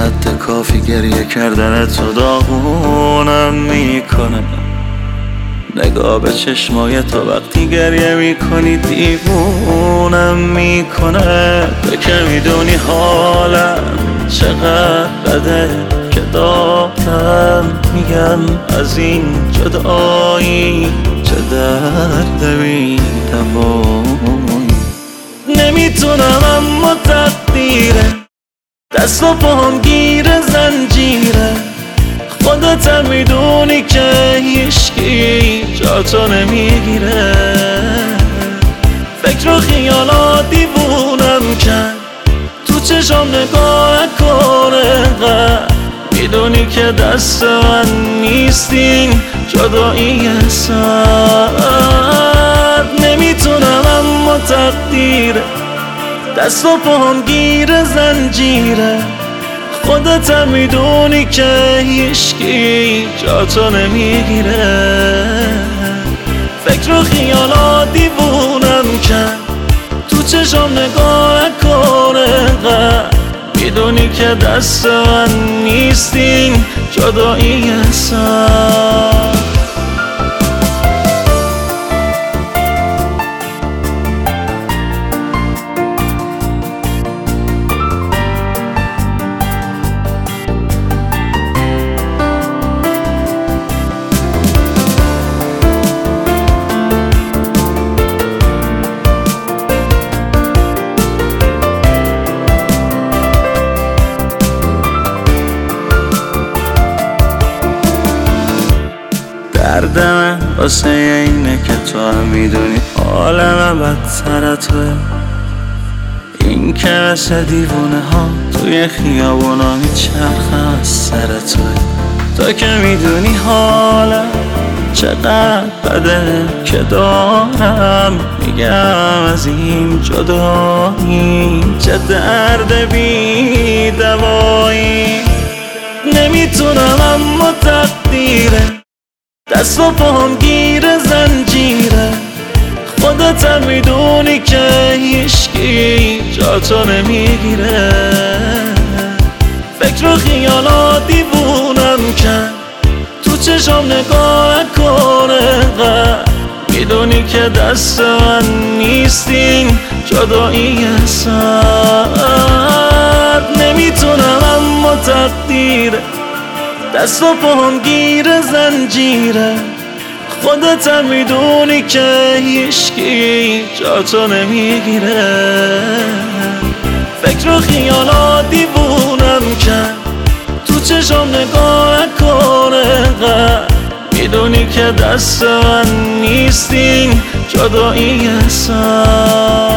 حد کافی گریه کردن تو داغونم میکنه. نگاه به چشمای تو وقتی گریه میکنی دیوونم میکنه. تو که میدونی حالم چقدر بده که دارم میگم از این جدایی چه درد بی دوایی. نمیتونم اما تقدیره دست و پاهم گیر زنجیره. خودت میدونی که هیچکی جاتو نمیگیره. فکر و خیالات دیوونم کرد تو چشم نگاه کنه. میدونی که دست من نیستین جدایی سر. نمیتونم اما تقدیره دست و پاهم گیر زنجیره. خودت میدونی که هیچکی جاتو نمیگیره. فکر و خیالات دیوونم کرد تو چشم نگاه کنه. میدونی که دست من نیستین جدایی سر. درد من واسه اینه که تو هم میدونی حال من بدتر توه. این که مثل دیوونه ها توی خیابونا میچرخم از سر توه. تو که میدونی حالم چقدر بده که دارم میگم از این جدایی چه درد بی دوایی. نمیتونم اما تقدیره دست و پاهم گیر زنجیره. خودت میدونی که هیچکی جاتو نمیگیره. فکر و خیالات دیوونم کرد تو چشم نگاه کنه. میدونی که دست من نیستین جدایی سر. نمیتونم اما تقدیره دست و پاهم گیر زنجیره. خودت میدونی که هیچکی جاتو نمیگیره. فکر و خیالات دیوونم کرد تو چشم نگاه کنه. میدونی که دست من نیستین جدایی سر.